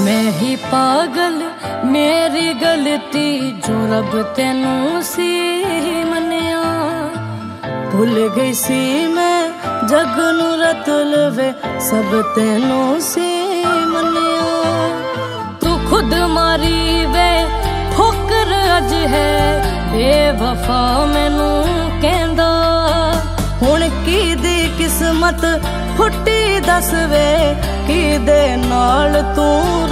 मैं ही पागल मेरी गलती जो रब तेनू सी मनिया। भुल गई सी मैं जग नू रतल वे सब तेनू सी मनिया। तू खुद मारी वे ठोकर अज है बेवफा मैनू कहंदा। हुण की दी किस्मत फुटी दस वे की दे नाल तू